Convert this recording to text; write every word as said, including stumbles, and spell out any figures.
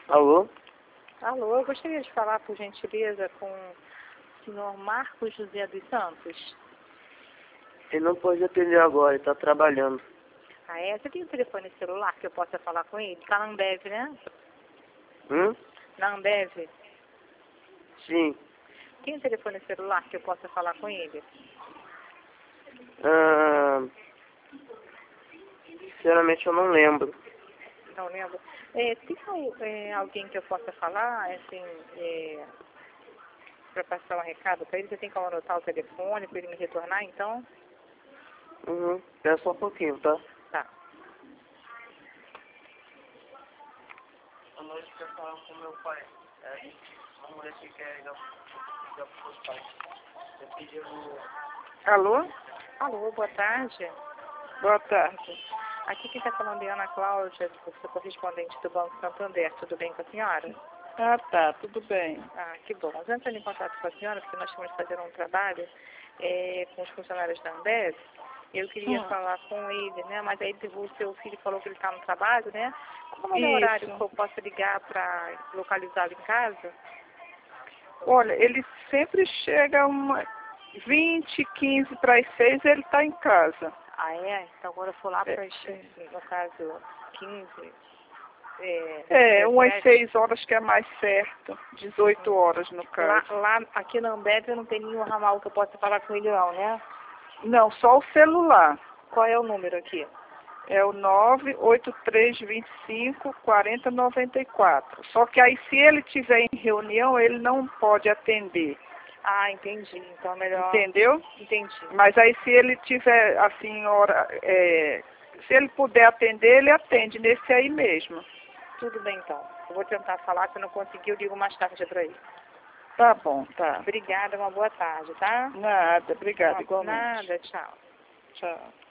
Alô? Alô, eu gostaria de falar, por gentileza, com o senhor Marcos José dos Santos. Ele não pode atender agora, ele está trabalhando. Ah, é? Você tem um telefone celular que eu possa falar com ele? Tá na Ambev, né? Hum? Na Ambev. Sim. Tem um telefone celular que eu possa falar com ele? Ah, sinceramente eu não lembro. Não lembro. É, tem é, alguém que eu possa falar, assim, é, para passar um recado para ele? Você tem como anotar o telefone para ele me retornar, então? Uhum. Espera só um pouquinho, tá? Tá. A noite quer falar com meu pai. É uma mulher que quer ligar para os pais. Eu pedi o... Alô? Alô, boa tarde. Boa tarde. Aqui quem está falando é Ana Cláudia, sou correspondente do Banco Santander. Tudo bem com a senhora? Ah, tá, tudo bem. Ah, que bom. Já entrando em contato com a senhora, porque nós estamos fazendo um trabalho é, com os funcionários da Ambev. Eu queria Hum. falar com ele, né? Mas aí o seu filho falou que ele está no trabalho, né? Qual é o Isso. horário que eu posso ligar para localizá-lo em casa? Olha, ele sempre chega uma vinte, quinze para as seis, ele está em casa. Ah, é? Então agora eu for lá para, É, no caso, quinze, é, é umas dezessete. seis horas que é mais certo, dezoito horas no Lá, caso. lá, aqui na Ambev não tem nenhum ramal que eu possa falar com ele não, né? Não, só o celular. Qual é o número aqui? É o nove oito três dois cinco, quatro zero nove quatro. Só que aí se ele estiver em reunião, ele não pode atender. Ah, entendi. Então é melhor... Entendeu? Entendi. Mas aí se ele tiver, assim, hora, é, se ele puder atender, ele atende nesse aí mesmo. Tudo bem, então. Eu vou tentar falar, se eu não conseguir, eu ligo mais tarde para ele. Tá bom, tá. Obrigada, uma boa tarde, tá? Nada, obrigada, Uma- igualmente. Nada, tchau. Tchau.